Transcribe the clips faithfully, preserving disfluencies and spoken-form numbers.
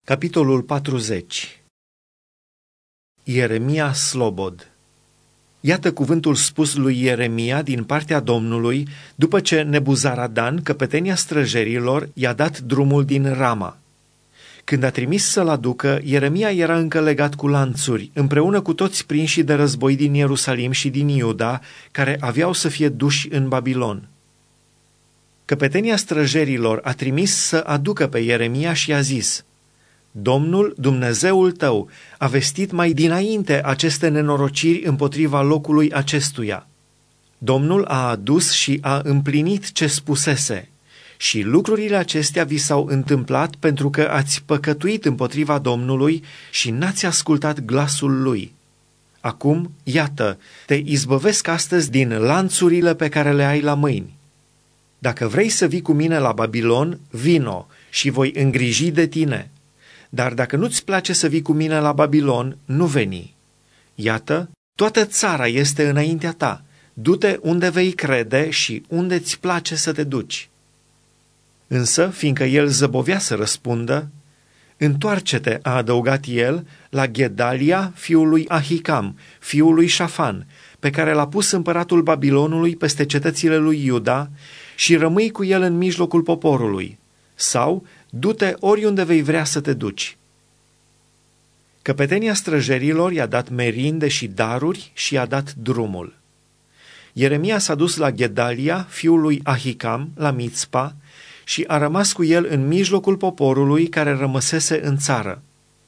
Capitolul patruzeci. Ieremia slobod. Iată cuvântul spus lui Ieremia din partea Domnului, după ce Nebuzaradan, căpetenia străjerilor, i-a dat drumul din Rama. Când a trimis să-l aducă, Ieremia era încă legat cu lanțuri, împreună cu toți prinșii de război din Ierusalim și din Iuda, care aveau să fie duși în Babilon. Căpetenia străjerilor a trimis să aducă pe Ieremia și a zis: Domnul, Dumnezeul tău, a vestit mai dinainte aceste nenorociri împotriva locului acestuia. Domnul a adus și a împlinit ce spusese, și lucrurile acestea vi s-au întâmplat pentru că ați păcătuit împotriva Domnului și n-ați ascultat glasul lui. Acum, iată, te izbăvesc astăzi din lanțurile pe care le ai la mâini. Dacă vrei să vii cu mine la Babilon, vino și voi îngriji de tine. Dar dacă nu-ți place să vii cu mine la Babilon, nu veni. Iată, toată țara este înaintea ta. Du-te unde vei crede și unde-ți place să te duci. Însă, fiindcă el zăbovea să răspundă, întoarce-te, a adăugat el, la Gedalia, fiul lui Ahicam, fiul lui Șafan, pe care l-a pus împăratul Babilonului peste cetățile lui Iuda, și rămâi cu el în mijlocul poporului, sau du-te oriunde vei vrea să te duci. Căpetenia străjerilor i-a dat merinde și daruri și i-a dat drumul. Ieremia s-a dus la Gedalia, fiul lui Ahicam, la Mițpa, și a rămas cu el în mijlocul poporului care rămăsese în țară.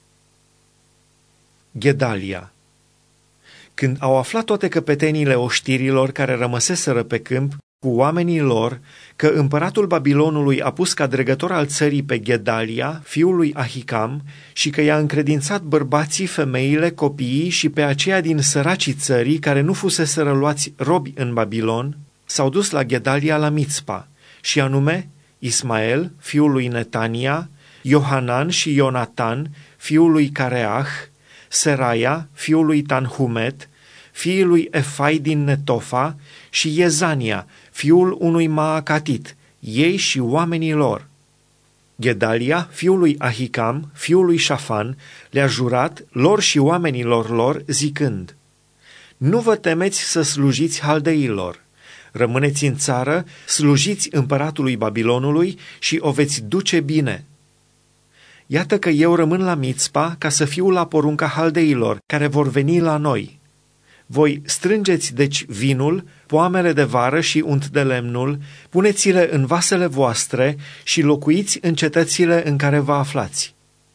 Gedalia. Când au aflat toate căpeteniile oștirilor care rămăseseră pe câmp cu oamenii lor că împăratul Babilonului a pus ca dregător al țării pe Gedalia, fiul lui Ahicam, și că i-a încredințat bărbații, femeile, copiii și pe aceia din săracii țării care nu fuseseră luați robi în Babilon, s-au dus la Gedalia la Mițpa, și anume Ismael, fiul lui Netania, Iohanan și Ionatan, fiul lui Careah, Seraia, fiul lui Tanhumet, fiul lui Efai din Netofa, și Iezania, fiul unui Maacatit, ei și oamenii lor. Gedalia, fiul lui Ahicam, fiul lui Șafan, le-a jurat lor și oamenilor lor, zicând: Nu vă temeți să slujiți haldeilor. Rămâneți în țară, slujiți împăratului Babilonului și o veți duce bine. Iată că eu rămân la Mițpa ca să fiu la porunca haldeilor, care vor veni la noi. Voi strângeți deci vinul, poamele de vară și unt de lemnul, puneți-le în vasele voastre și locuiți în cetățile în care vă aflați.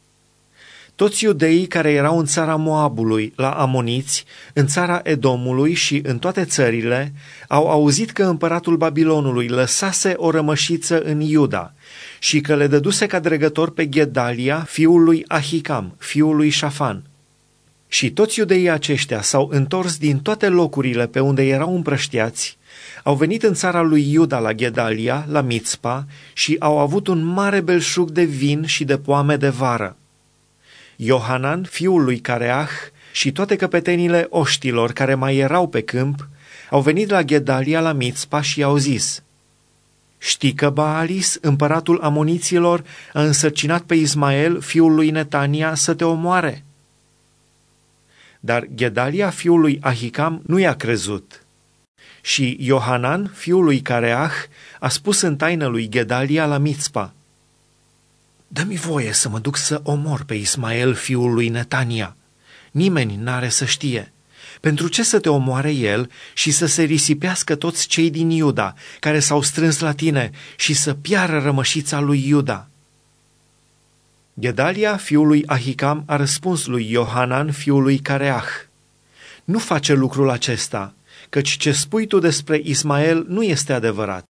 Toți iudeii care erau în țara Moabului, la Amoniți, în țara Edomului și în toate țările, au auzit că împăratul Babilonului lăsase o rămășiță în Iuda și că le dăduse ca dregător pe Gedalia, fiul lui Ahicam, fiul lui Șafan. Și toți iudeii aceștia s-au întors din toate locurile pe unde erau împrăștiați, au venit în țara lui Iuda la Gedalia, la Mițpa, și au avut un mare belșug de vin și de poame de vară. Iohanan, fiul lui Careah, și toate căpetenile oștilor care mai erau pe câmp, au venit la Gedalia la Mițpa și i-au zis: Știi că Baalis, împăratul amoniților, a însărcinat pe Ismael, fiul lui Netania, să te omoare? Dar Gedalia, fiul lui Ahicam, nu i-a crezut. Și Iohanan, fiul lui Careah, a spus în taină lui Gedalia la Mițpa: Dă-mi voie să mă duc să omor pe Ismael, fiul lui Netania. Nimeni n-are să știe. Pentru ce să te omoare el și să se risipească toți cei din Iuda, care s-au strâns la tine, și să piară rămășița lui Iuda? Gedalia, fiul lui Ahicam, a răspuns lui Iohanan, fiul lui Careah: Nu face lucrul acesta, căci ce spui tu despre Ismael nu este adevărat.